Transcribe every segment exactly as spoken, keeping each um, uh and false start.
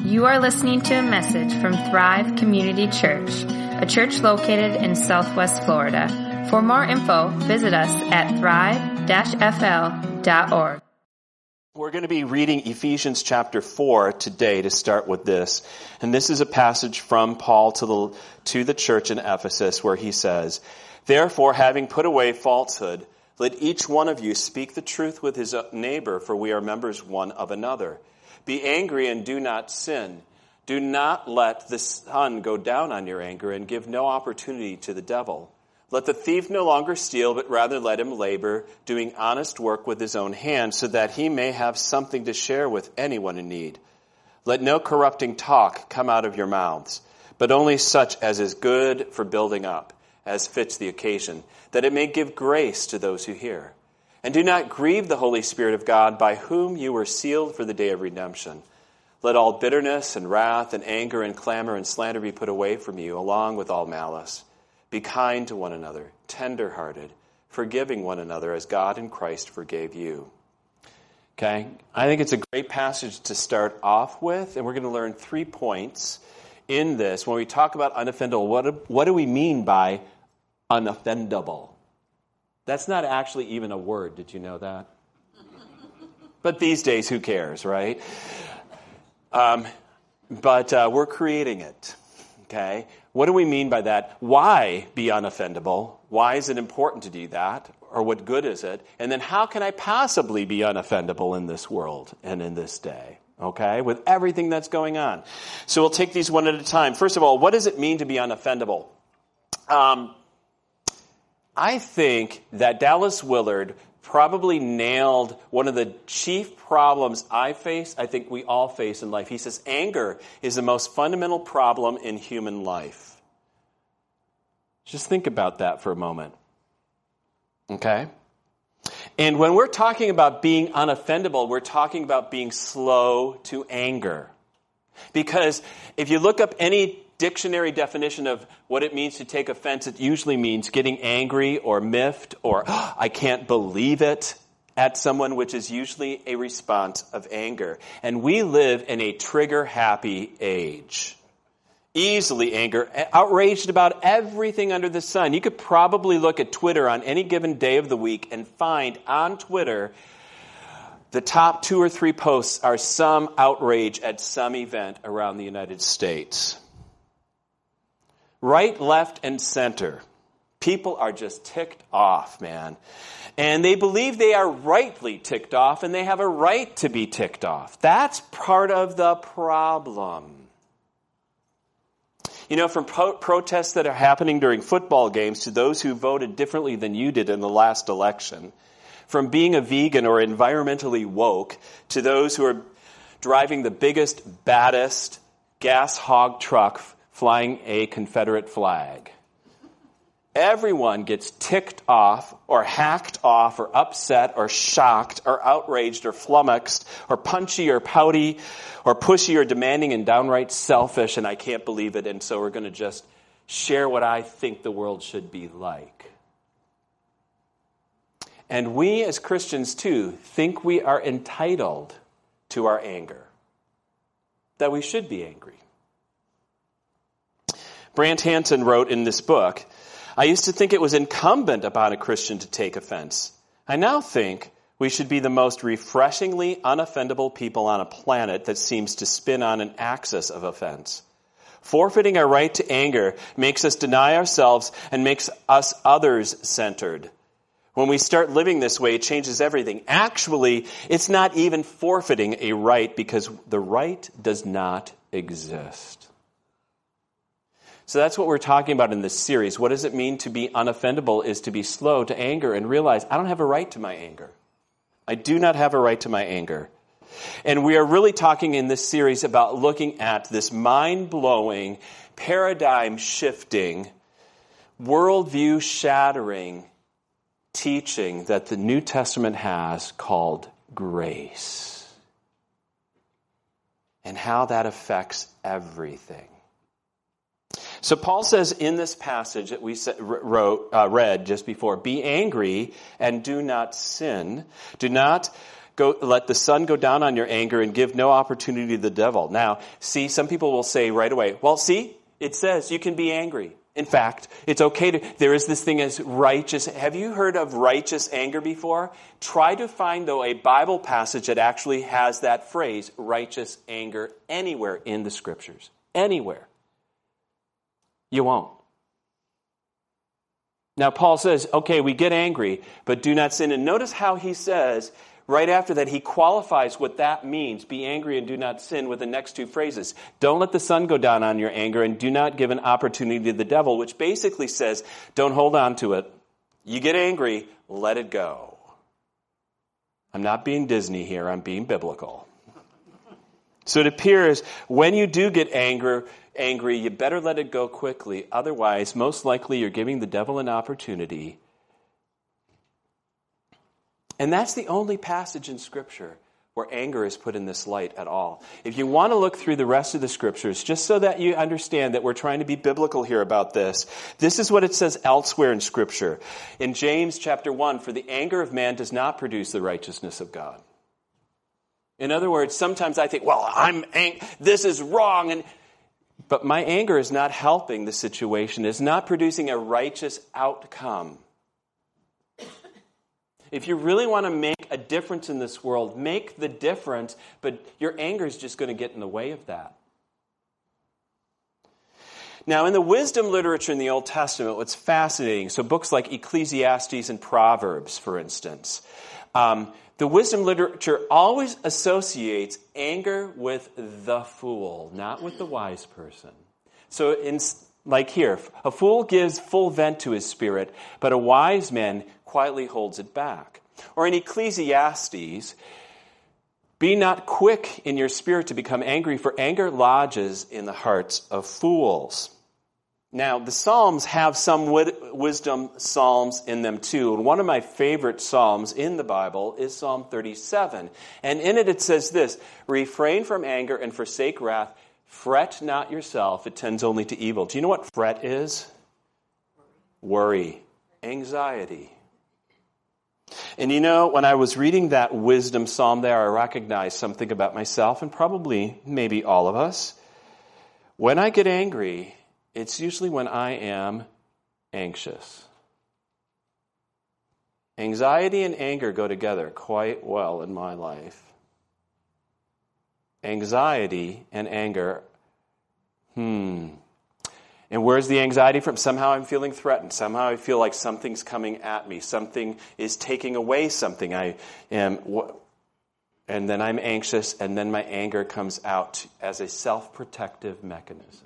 You are listening to a message from Thrive Community Church, a church located in Southwest Florida. For more info, visit us at thrive dash f l dot org. We're going to be reading Ephesians chapter four today to start with this. And this is a passage from Paul to the, to the church in Ephesus where he says, "Therefore, having put away falsehood, let each one of you speak the truth with his neighbor, for we are members one of another. Be angry and do not sin. Do not let the sun go down on your anger and give no opportunity to the devil. Let the thief no longer steal, but rather let him labor, doing honest work with his own hands, so that he may have something to share with anyone in need. Let no corrupting talk come out of your mouths, but only such as is good for building up, as fits the occasion, that it may give grace to those who hear. And do not grieve the Holy Spirit of God, by whom you were sealed for the day of redemption. Let all bitterness and wrath and anger and clamor and slander be put away from you, along with all malice. Be kind to one another, tender-hearted, forgiving one another as God in Christ forgave you." Okay? I think it's a great passage to start off with, and we're going to learn three points in this. When we talk about unoffendable, what do, what do we mean by unoffendable? That's not actually even a word. Did you know that? But these days, who cares, right? Um, but uh, we're creating it, okay? What do we mean by that? Why be unoffendable? Why is it important to do that? Or what good is it? And then how can I possibly be unoffendable in this world and in this day? Okay, with everything that's going on. So we'll take these one at a time. First of all, what does it mean to be unoffendable? Um, I think that Dallas Willard probably nailed one of the chief problems I face, I think we all face in life. He says anger is the most fundamental problem in human life. Just think about that for a moment. Okay? And when we're talking about being unoffendable, we're talking about being slow to anger. Because if you look up any dictionary definition of what it means to take offense, it usually means getting angry or miffed or, oh, I can't believe it, at someone, which is usually a response of anger. And we live in a trigger-happy age. Easily anger, outraged about everything under the sun. You could probably look at Twitter on any given day of the week and find on Twitter the top two or three posts are some outrage at some event around the United States. Right, left, and center. People are just ticked off, man. And they believe they are rightly ticked off, and they have a right to be ticked off. That's part of the problem. You know, from pro- protests that are happening during football games to those who voted differently than you did in the last election, from being a vegan or environmentally woke to those who are driving the biggest, baddest gas hog truck flying a Confederate flag. Everyone gets ticked off or hacked off or upset or shocked or outraged or flummoxed or punchy or pouty or pushy or demanding and downright selfish, and I can't believe it, and so we're going to just share what I think the world should be like. And we as Christians, too, think we are entitled to our anger, that we should be angry. Brant Hansen wrote in this book, "I used to think it was incumbent upon a Christian to take offense. I now think we should be the most refreshingly unoffendable people on a planet that seems to spin on an axis of offense. Forfeiting our right to anger makes us deny ourselves and makes us others-centered. When we start living this way, it changes everything. Actually, it's not even forfeiting a right because the right does not exist." So that's what we're talking about in this series. What does it mean to be unoffendable is to be slow to anger and realize I don't have a right to my anger. I do not have a right to my anger. And we are really talking in this series about looking at this mind-blowing, paradigm-shifting, worldview-shattering teaching that the New Testament has called grace. And how that affects everything. So Paul says in this passage that we wrote, uh, read just before, be angry and do not sin. Do not go, let the sun go down on your anger and give no opportunity to the devil. Now, see, some people will say right away, well, see, it says you can be angry. In fact, it's okay to, there is this thing as righteous. Have you heard of righteous anger before? Try to find, though, a Bible passage that actually has that phrase, righteous anger, anywhere in the Scriptures. Anywhere. You won't. Now, Paul says, okay, we get angry, but do not sin. And notice how he says, right after that, he qualifies what that means, be angry and do not sin, with the next two phrases. Don't let the sun go down on your anger and do not give an opportunity to the devil, which basically says, don't hold on to it. You get angry, let it go. I'm not being Disney here, I'm being biblical. So it appears when you do get angry, angry, you better let it go quickly. Otherwise, most likely you're giving the devil an opportunity. And that's the only passage in Scripture where anger is put in this light at all. If you want to look through the rest of the Scriptures, just so that you understand that we're trying to be biblical here about this, this is what it says elsewhere in Scripture. In James chapter one, for the anger of man does not produce the righteousness of God. In other words, sometimes I think, well, I'm ang- this is wrong, and but my anger is not helping the situation. It's not producing a righteous outcome. If you really want to make a difference in this world, make the difference, but your anger is just going to get in the way of that. Now, in the wisdom literature in the Old Testament, what's fascinating, so books like Ecclesiastes and Proverbs, for instance, um, the wisdom literature always associates anger with the fool, not with the wise person. So, in, like here, a fool gives full vent to his spirit, but a wise man quietly holds it back. Or in Ecclesiastes, be not quick in your spirit to become angry, for anger lodges in the hearts of fools. Now, the Psalms have some wisdom psalms in them too. And one of my favorite psalms in the Bible is Psalm thirty-seven. And in it it says this, refrain from anger and forsake wrath. Fret not yourself, it tends only to evil. Do you know what fret is? Worry. Anxiety. And you know, when I was reading that wisdom psalm there, I recognized something about myself and probably maybe all of us. When I get angry, it's usually when I am anxious. Anxiety and anger go together quite well in my life. Anxiety and anger, hmm. And where's the anxiety from? Somehow I'm feeling threatened. Somehow I feel like something's coming at me. Something is taking away something. I am, and then I'm anxious, and then my anger comes out as a self-protective mechanism.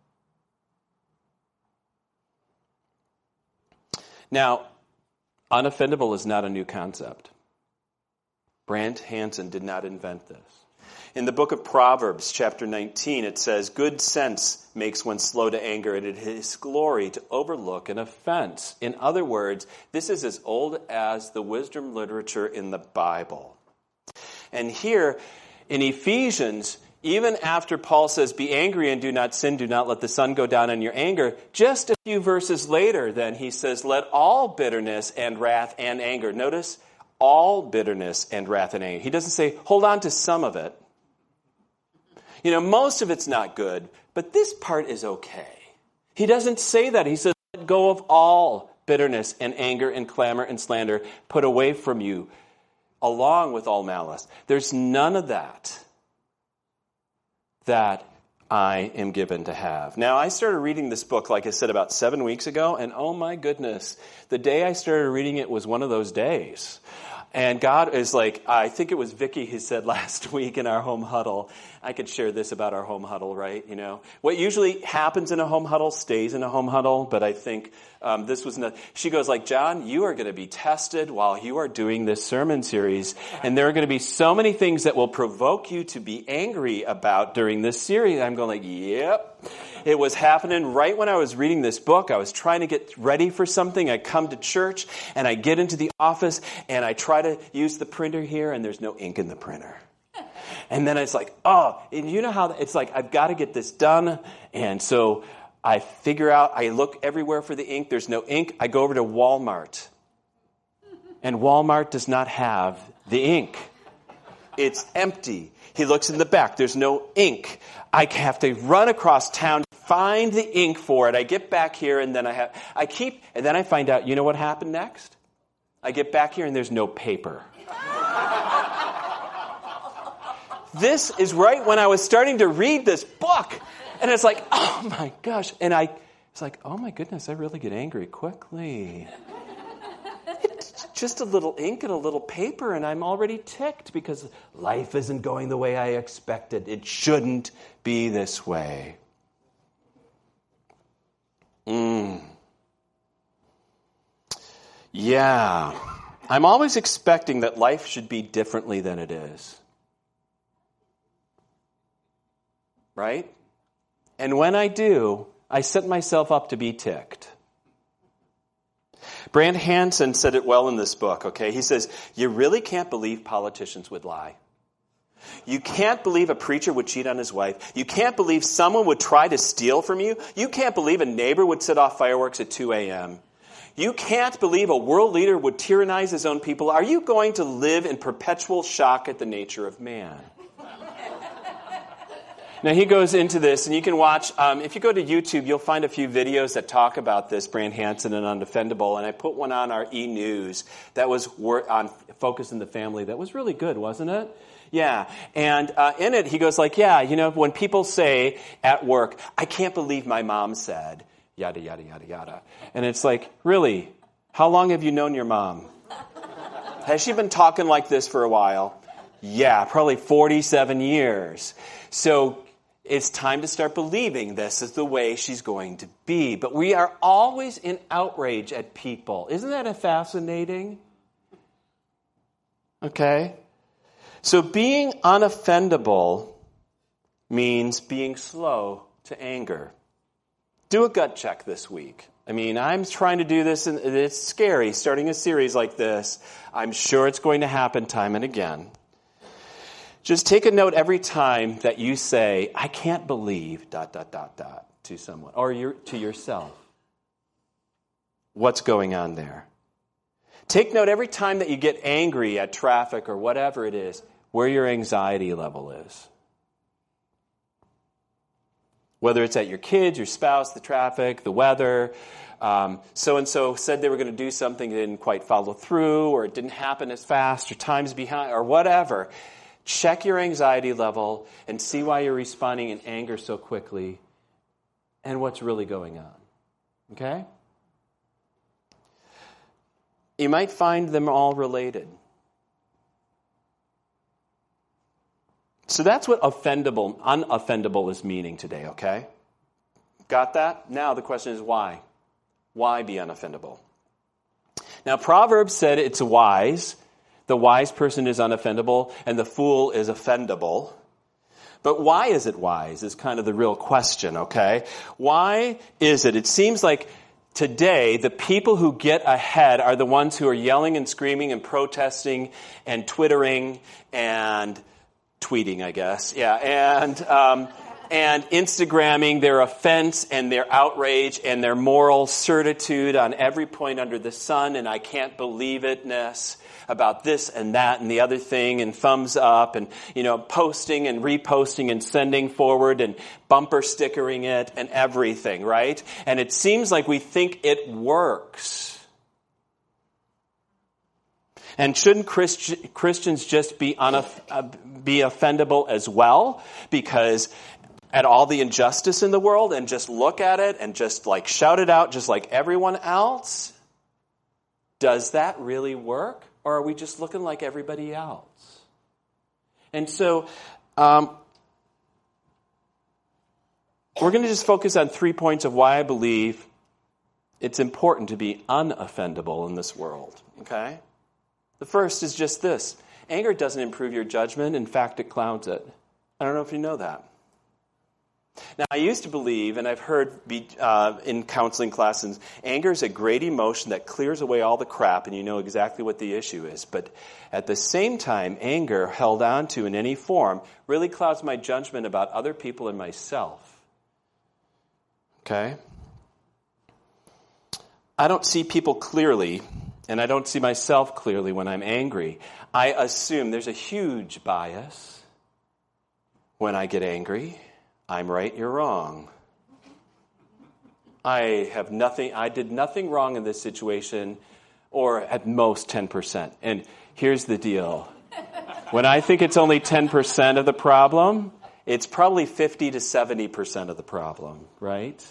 Now, unoffendable is not a new concept. Brant Hansen did not invent this. In the book of Proverbs, chapter nineteen, it says, good sense makes one slow to anger, and it is glory to overlook an offense. In other words, this is as old as the wisdom literature in the Bible. And here, in Ephesians, even after Paul says, be angry and do not sin, do not let the sun go down on your anger, just a few verses later, then he says, let all bitterness and wrath and anger. Notice, all bitterness and wrath and anger. He doesn't say, hold on to some of it. You know, most of it's not good, but this part is okay. He doesn't say that. He says, let go of all bitterness and anger and clamor and slander, put away from you, along with all malice. There's none of that that I am given to have. Now, I started reading this book, like I said, about seven weeks ago, and oh my goodness, the day I started reading it was one of those days. And God is like, I think it was Vicky who said last week in our home huddle, I could share this about our home huddle, right? You know, what usually happens in a home huddle stays in a home huddle, but I think um, this was not. She goes like, John, you are going to be tested while you are doing this sermon series, and there are going to be so many things that will provoke you to be angry about during this series. I'm going like, yep. It was happening right when I was reading this book. I was trying to get ready for something. I come to church, and I get into the office, and I try to use the printer here, and there's no ink in the printer. And then it's like, oh, and you know how it's like, I've got to get this done. And so I figure out, I look everywhere for the ink. There's no ink. I go over to Walmart. And Walmart does not have the ink. It's empty. He looks in the back. There's no ink. I have to run across town, find the ink for it. I get back here, and then I have, I keep, and then I find out, you know what happened next? I get back here, and there's no paper. This is right when I was starting to read this book. And it's like, oh my gosh. And I, it's like, oh my goodness, I really get angry quickly. It's just a little ink and a little paper, and I'm already ticked because life isn't going the way I expected. It shouldn't be this way. Mm. Yeah. I'm always expecting that life should be differently than it is. Right? And when I do, I set myself up to be ticked. Brant Hansen said it well in this book, okay? He says, you really can't believe politicians would lie. You can't believe a preacher would cheat on his wife. You can't believe someone would try to steal from you. You can't believe a neighbor would set off fireworks at two a.m. You can't believe a world leader would tyrannize his own people. Are you going to live in perpetual shock at the nature of man? Now, he goes into this, and you can watch, um, if you go to YouTube, you'll find a few videos that talk about this, Brant Hansen and Undefendable, and I put one on our e-news that was on Focus in the Family. That was really good, wasn't it? Yeah, and uh, in it, he goes like, yeah, you know, when people say at work, I can't believe my mom said, yada, yada, yada, yada. And it's like, really, how long have you known your mom? Has she been talking like this for a while? Yeah, probably forty-seven years. So it's time to start believing this is the way she's going to be. But we are always in outrage at people. Isn't that fascinating? Okay. So being unoffendable means being slow to anger. Do a gut check this week. I mean, I'm trying to do this, and it's scary starting a series like this. I'm sure it's going to happen time and again. Just take a note every time that you say, I can't believe, dot, dot, dot, dot, to someone, or your, to yourself. What's going on there? Take note every time that you get angry at traffic or whatever it is, where your anxiety level is. Whether it's at your kids, your spouse, the traffic, the weather. Um, so-and-so said they were going to do something, they didn't quite follow through, or it didn't happen as fast, or time's behind, or whatever. Check your anxiety level and see why you're responding in anger so quickly and what's really going on. Okay? You might find them all related. So that's what offendable, unoffendable is meaning today, okay? Got that? Now the question is why? Why be unoffendable? Now Proverbs said it's wise. The wise person is unoffendable, and the fool is offendable. But why is it wise is kind of the real question, okay? Why is it? It seems like today the people who get ahead are the ones who are yelling and screaming and protesting and twittering and tweeting, I guess. Yeah, and um, and Instagramming their offense and their outrage and their moral certitude on every point under the sun, and I can't believe it-ness about this and that and the other thing, and thumbs up, and, you know, posting and reposting and sending forward and bumper stickering it and everything, right? And it seems like we think it works. And shouldn't Christ- Christians just be unoff- uh, be offendable as well? Because at all the injustice in the world, and just look at it and just like shout it out just like everyone else? Does that really work? Or are we just looking like everybody else? And so um, we're going to just focus on three points of why I believe it's important to be unoffendable in this world. Okay? The first is just this. Anger doesn't improve your judgment. In fact, it clouds it. I don't know if you know that. Now, I used to believe, and I've heard be, uh, in counseling classes, anger is a great emotion that clears away all the crap and you know exactly what the issue is. But at the same time, anger held on to in any form really clouds my judgment about other people and myself. Okay? I don't see people clearly And I don't see myself clearly when I'm angry. I assume there's a huge bias when I get angry. I'm right, you're wrong. I have nothing, I did nothing wrong in this situation, or at most ten percent. And here's the deal. When I think it's only ten percent of the problem, it's probably fifty to seventy percent of the problem, right?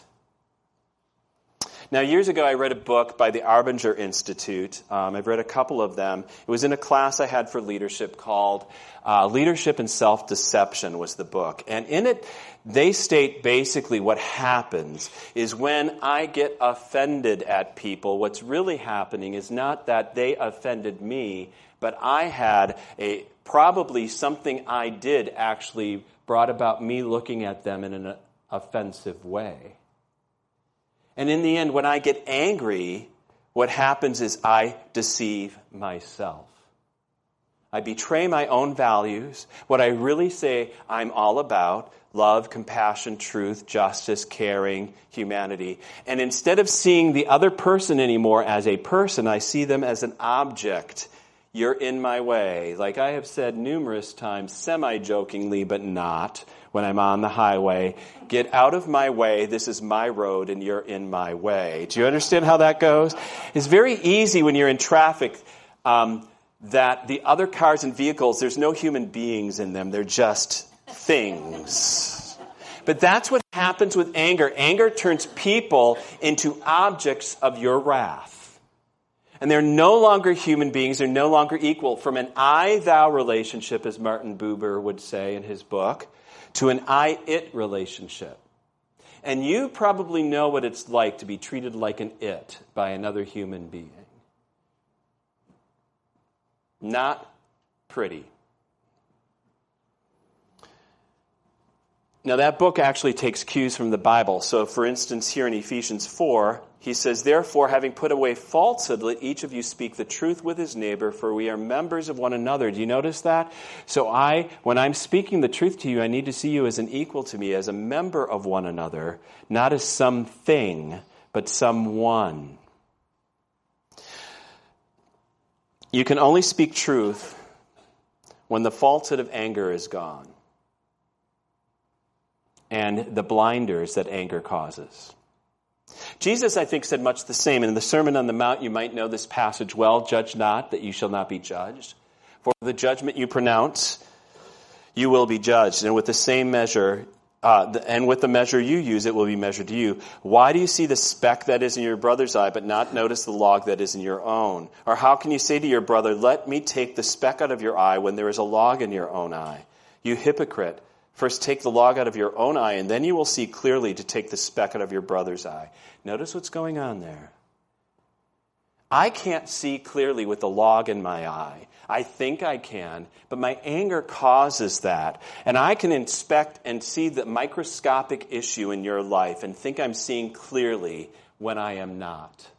Now, years ago, I read a book by the Arbinger Institute. Um, I've read a couple of them. It was in a class I had for leadership called uh, Leadership and Self-Deception was the book. And in it, they state basically what happens is when I get offended at people, what's really happening is not that they offended me, but I had a probably something I did actually brought about me looking at them in an offensive way. And in the end, when I get angry, what happens is I deceive myself. I betray my own values. What I really say I'm all about, love, compassion, truth, justice, caring, humanity. And instead of seeing the other person anymore as a person, I see them as an object. You're in my way. Like I have said numerous times, semi-jokingly but not, when I'm on the highway, get out of my way, this is my road, and you're in my way. Do you understand how that goes? It's very easy when you're in traffic um, that the other cars and vehicles, there's no human beings in them, they're just things. But that's what happens with anger. Anger turns people into objects of your wrath. And they're no longer human beings. They're no longer equal. From an I-thou relationship, as Martin Buber would say in his book, to an I-it relationship. And you probably know what it's like to be treated like an it by another human being. Not pretty. Now, that book actually takes cues from the Bible. So, for instance, here in Ephesians four, he says, therefore, having put away falsehood, let each of you speak the truth with his neighbor, for we are members of one another. Do you notice that? So I, when I'm speaking the truth to you, I need to see you as an equal to me, as a member of one another, not as something, but someone. You can only speak truth when the falsehood of anger is gone and the blinders that anger causes. Jesus, I think, said much the same. In the Sermon on the Mount, you might know this passage well, judge not, that you shall not be judged. For the judgment you pronounce, you will be judged. And with the same measure, uh, and with the measure you use, it will be measured to you. Why do you see the speck that is in your brother's eye, but not notice the log that is in your own? Or how can you say to your brother, let me take the speck out of your eye when there is a log in your own eye? You hypocrite. First take the log out of your own eye, and then you will see clearly to take the speck out of your brother's eye. Notice what's going on there. I can't see clearly with the log in my eye. I think I can, but my anger causes that. And I can inspect and see the microscopic issue in your life and think I'm seeing clearly when I am not.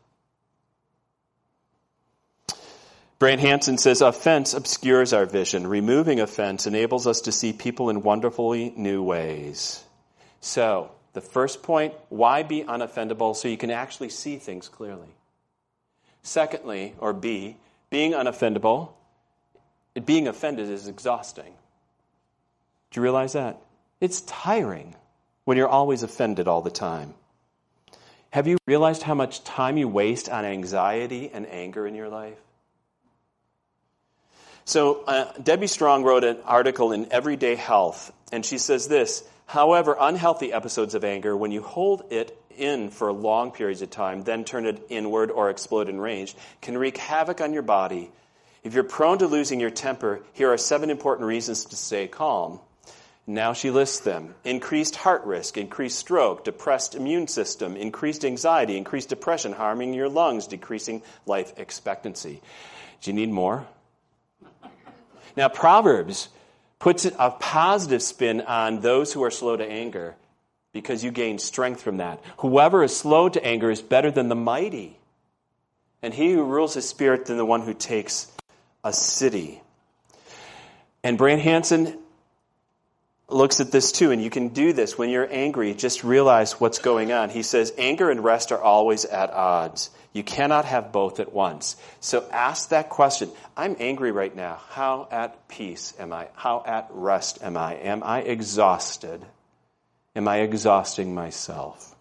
Brant Hansen says, offense obscures our vision. Removing offense enables us to see people in wonderfully new ways. So, the first point, why be unoffendable? So you can actually see things clearly. Secondly, or B, being unoffendable, being offended is exhausting. Do you realize that? It's tiring when you're always offended all the time. Have you realized how much time you waste on anxiety and anger in your life? So uh, Debbie Strong wrote an article in Everyday Health, and she says this, however, unhealthy episodes of anger, when you hold it in for long periods of time, then turn it inward or explode in rage, can wreak havoc on your body. If you're prone to losing your temper, here are seven important reasons to stay calm. Now she lists them. Increased heart risk, increased stroke, depressed immune system, increased anxiety, increased depression, harming your lungs, decreasing life expectancy. Do you need more? Now, Proverbs puts a positive spin on those who are slow to anger because you gain strength from that. Whoever is slow to anger is better than the mighty, and he who rules his spirit than the one who takes a city. And Brant Hansen looks at this too, and you can do this when you're angry. Just realize what's going on. He says, anger and rest are always at odds. You cannot have both at once. So ask that question. I'm angry right now. How at peace am I? How at rest am I? Am I exhausted? Am I exhausting myself?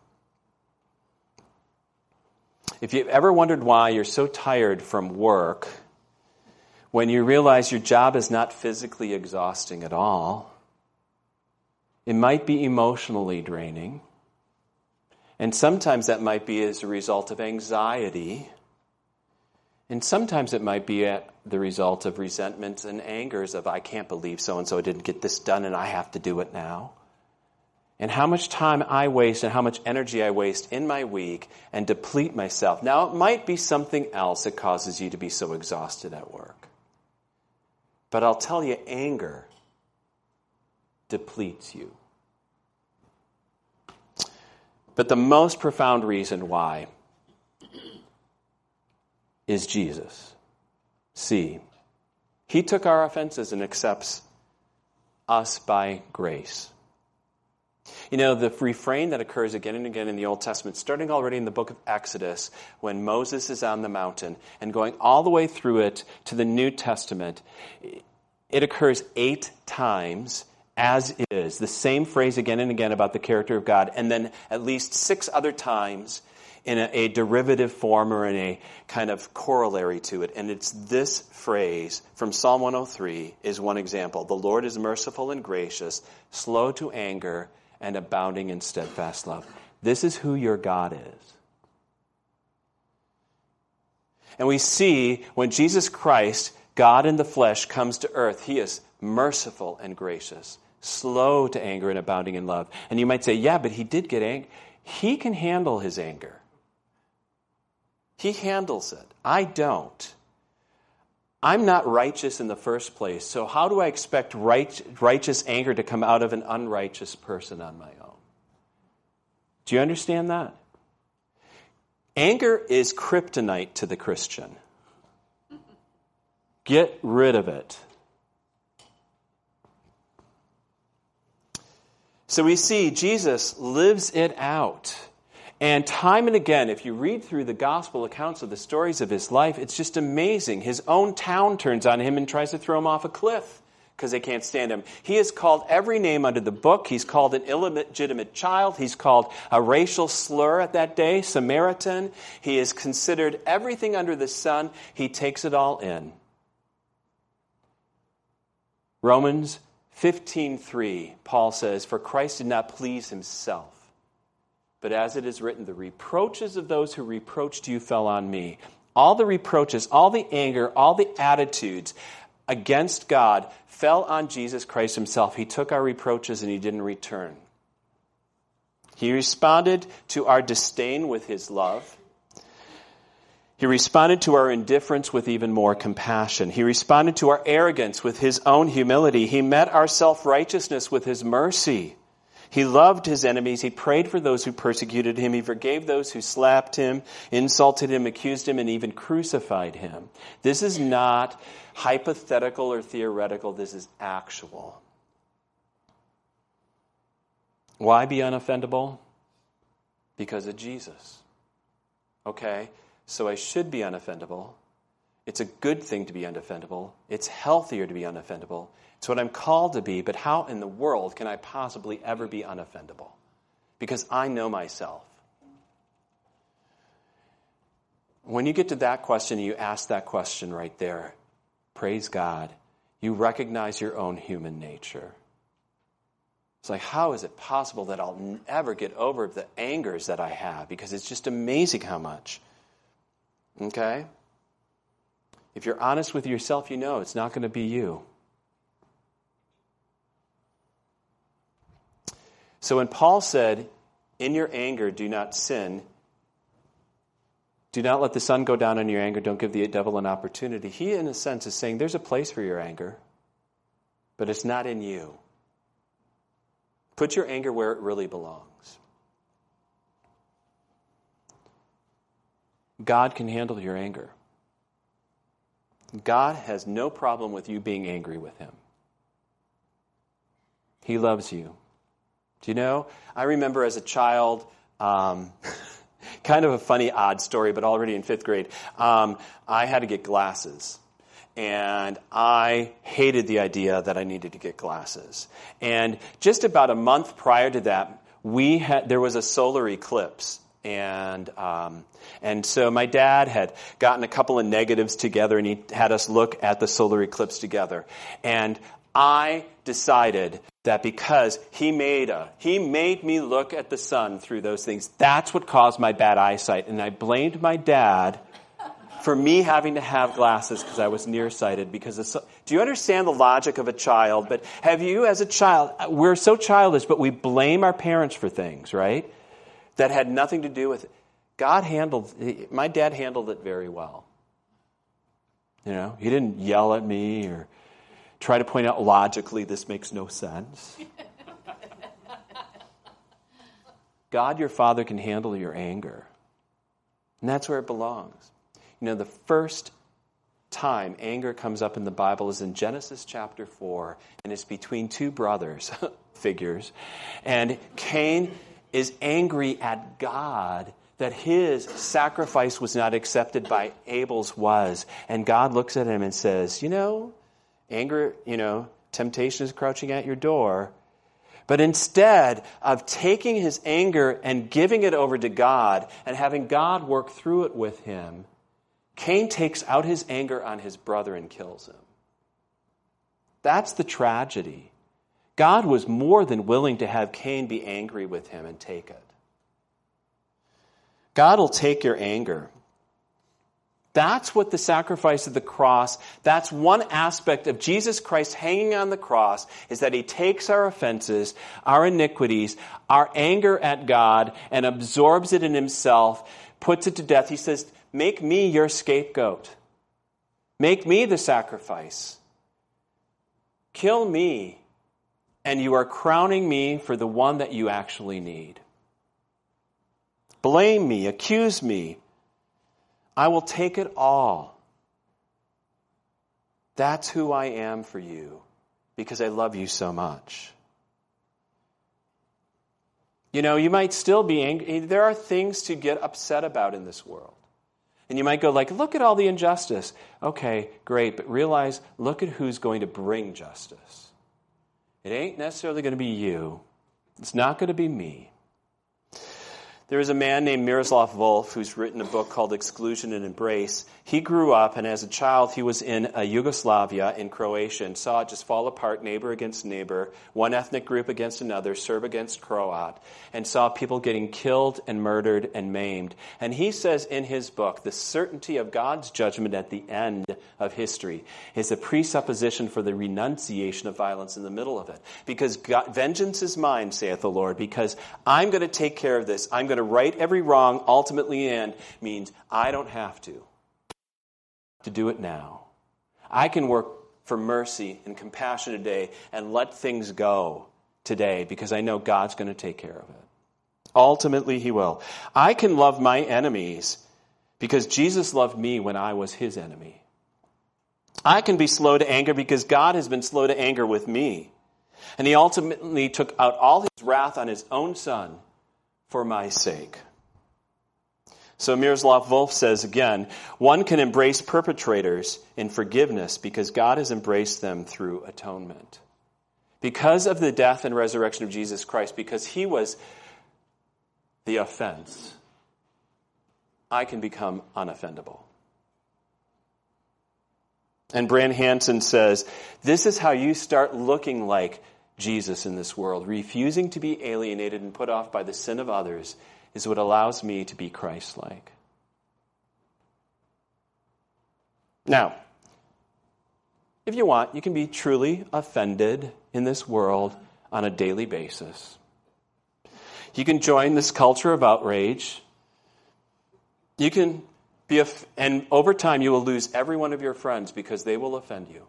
If you've ever wondered why you're so tired from work, when you realize your job is not physically exhausting at all, it might be emotionally draining. And sometimes that might be as a result of anxiety. And sometimes it might be at the result of resentments and angers of, I can't believe so-and-so didn't get this done and I have to do it now. And how much time I waste and how much energy I waste in my week and deplete myself. Now, it might be something else that causes you to be so exhausted at work. But I'll tell you, anger depletes you. But the most profound reason why is Jesus. See, he took our offenses and accepts us by grace. You know, the refrain that occurs again and again in the Old Testament, starting already in the book of Exodus, when Moses is on the mountain, and going all the way through it to the New Testament, it occurs eight times as is. The same phrase again and again about the character of God, and then at least six other times in a, a derivative form or in a kind of corollary to it. And it's this phrase from Psalm one oh three is one example. The Lord is merciful and gracious, slow to anger, and abounding in steadfast love. This is who your God is. And we see when Jesus Christ, God in the flesh, comes to earth, he is merciful and gracious, slow to anger and abounding in love. And you might say, yeah, but he did get angry. He can handle his anger. He handles it. I don't. I'm not righteous in the first place, so how do I expect right, righteous anger to come out of an unrighteous person on my own? Do you understand that? Anger is kryptonite to the Christian. Get rid of it. So we see Jesus lives it out. And time and again, if you read through the gospel accounts of the stories of his life, it's just amazing. His own town turns on him and tries to throw him off a cliff because they can't stand him. He is called every name under the book. He's called an illegitimate child. He's called a racial slur at that day, Samaritan. He is considered everything under the sun. He takes it all in. Romans fifteen three, Paul says, "For Christ did not please himself. But as it is written, the reproaches of those who reproached you fell on me." All the reproaches, all the anger, all the attitudes against God fell on Jesus Christ himself. He took our reproaches and he didn't return. He responded to our disdain with his love. He responded to our indifference with even more compassion. He responded to our arrogance with his own humility. He met our self-righteousness with his mercy. He loved his enemies. He prayed for those who persecuted him. He forgave those who slapped him, insulted him, accused him, and even crucified him. This is not hypothetical or theoretical. This is actual. Why be unoffendable? Because of Jesus. Okay, so I should be unoffendable. It's a good thing to be unoffendable. It's healthier to be unoffendable. It's what I'm called to be, but how in the world can I possibly ever be unoffendable? Because I know myself. When you get to that question, you ask that question right there. Praise God. You recognize your own human nature. It's like, how is it possible that I'll never get over the angers that I have? Because it's just amazing how much. Okay? If you're honest with yourself, you know it's not going to be you. So when Paul said, in your anger, do not sin, do not let the sun go down on your anger, don't give the devil an opportunity, he in a sense is saying there's a place for your anger, but it's not in you. Put your anger where it really belongs. God can handle your anger. God has no problem with you being angry with him. He loves you. Do you know? I remember as a child, um, kind of a funny, odd story, but already in fifth grade, um, I had to get glasses. And I hated the idea that I needed to get glasses. And just about a month prior to that, we had there was a solar eclipse. And um, and so my dad had gotten a couple of negatives together, and he had us look at the solar eclipse together. And I decided that because he made a he made me look at the sun through those things, that's what caused my bad eyesight. And I blamed my dad for me having to have glasses because I was nearsighted. Because of, do you understand the logic of a child? But have you, as a child, we're so childish, but we blame our parents for things, right? That had nothing to do with it. God handled, my dad handled it very well. You know, he didn't yell at me or try to point out logically this makes no sense. God, your Father, can handle your anger. And that's where it belongs. You know, the first time anger comes up in the Bible is in Genesis chapter four, and it's between two brothers, figures. And Cain is angry at God that his sacrifice was not accepted by Abel's was. And God looks at him and says, you know, anger, you know, temptation is crouching at your door. But instead of taking his anger and giving it over to God and having God work through it with him, Cain takes out his anger on his brother and kills him. That's the tragedy. God was more than willing to have Cain be angry with him and take it. God will take your anger. That's what the sacrifice of the cross, that's one aspect of Jesus Christ hanging on the cross, is that he takes our offenses, our iniquities, our anger at God, and absorbs it in himself, puts it to death. He says, make me your scapegoat. Make me the sacrifice. Kill me, and you are crowning me for the one that you actually need. Blame me, accuse me. I will take it all. That's who I am for you, because I love you so much. You know, you might still be angry. There are things to get upset about in this world. And you might go like, look at all the injustice. Okay, great, but realize, look at who's going to bring justice. It ain't necessarily going to be you. It's not going to be me. There is a man named Miroslav Volf who's written a book called Exclusion and Embrace. He grew up, and as a child, he was in a Yugoslavia in Croatia and saw it just fall apart, neighbor against neighbor, one ethnic group against another, Serb against Croat, and saw people getting killed and murdered and maimed. And he says in his book, the certainty of God's judgment at the end of history is a presupposition for the renunciation of violence in the middle of it. Because God, vengeance is mine, saith the Lord, because I'm going to take care of this. I'm going to right every wrong, ultimately end, means I don't have to. to do it now. I can work for mercy and compassion today and let things go today because I know God's going to take care of it. Ultimately, he will. I can love my enemies because Jesus loved me when I was his enemy. I can be slow to anger because God has been slow to anger with me. And he ultimately took out all his wrath on his own son for my sake. So Miroslav Volf says again, one can embrace perpetrators in forgiveness because God has embraced them through atonement. Because of the death and resurrection of Jesus Christ, because he was the offense, I can become unoffendable. And Brand Hansen says, this is how you start looking like Jesus in this world. Refusing to be alienated and put off by the sin of others is what allows me to be Christ-like. Now, if you want, you can be truly offended in this world on a daily basis. You can join this culture of outrage. You can be, aff- and over time you will lose every one of your friends because they will offend you.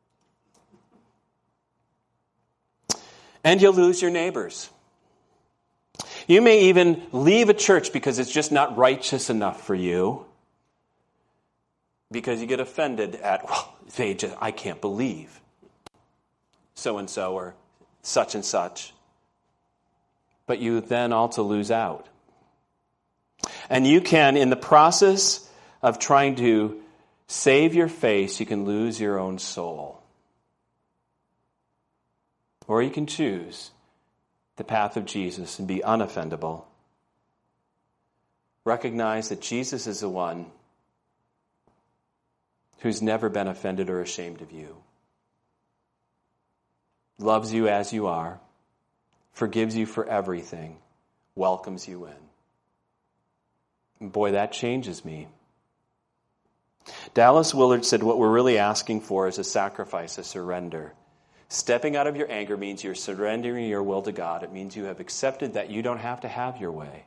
And you'll lose your neighbors. You may even leave a church because it's just not righteous enough for you. Because you get offended at, well, they just, I can't believe so-and-so or such and such. But you then also lose out. And you can, in the process of trying to save your face, you can lose your own soul. Or you can choose the path of Jesus and be unoffendable. Recognize that Jesus is the one who's never been offended or ashamed of you. Loves you as you are, forgives you for everything, welcomes you in. And boy, that changes me. Dallas Willard said what we're really asking for is a sacrifice, a surrender. Stepping out of your anger means you're surrendering your will to God. It means you have accepted that you don't have to have your way.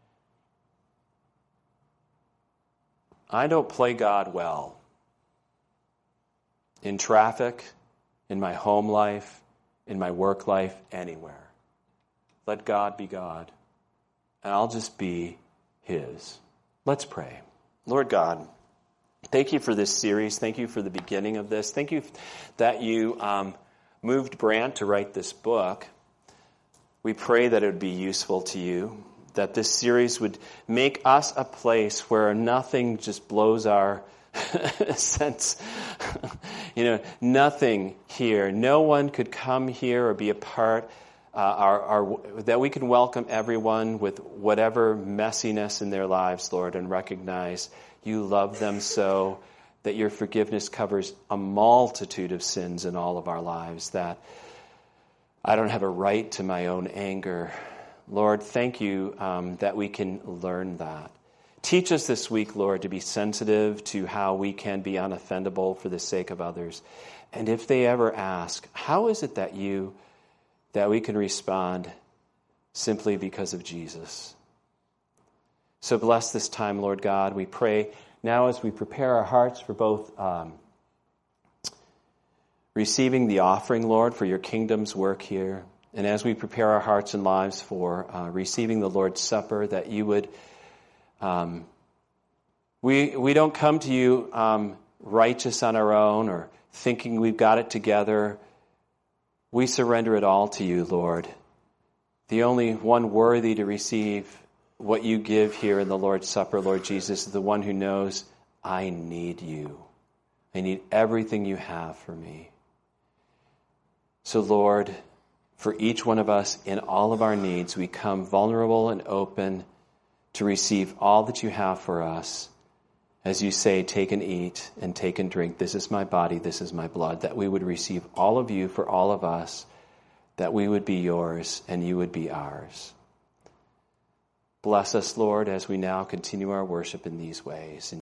I don't play God well. In traffic, in my home life, in my work life, anywhere. Let God be God, and I'll just be His. Let's pray. Lord God, thank you for this series. Thank you for the beginning of this. Thank you that you um, moved Brant to write this book. We pray that it would be useful to you, that this series would make us a place where nothing just blows our sense. You know, nothing here. No one could come here or be a part, uh, our, our, that we can welcome everyone with whatever messiness in their lives, Lord, and recognize you love them so that your forgiveness covers a multitude of sins in all of our lives, that I don't have a right to my own anger. Lord, thank you um, that we can learn that. Teach us this week, Lord, to be sensitive to how we can be unoffendable for the sake of others. And if they ever ask, how is it that you, that we can respond simply because of Jesus? So bless this time, Lord God. We pray now as we prepare our hearts for both um, receiving the offering, Lord, for your kingdom's work here, and as we prepare our hearts and lives for uh, receiving the Lord's Supper, that you would Um, we we don't come to you um, righteous on our own or thinking we've got it together. We surrender it all to you, Lord. The only one worthy to receive what you give here in the Lord's Supper, Lord Jesus, is the one who knows, I need you. I need everything you have for me. So, Lord, for each one of us in all of our needs, we come vulnerable and open to receive all that you have for us. As you say, take and eat and take and drink. This is my body, this is my blood. That we would receive all of you for all of us. That we would be yours and you would be ours. Bless us, Lord, as we now continue our worship in these ways.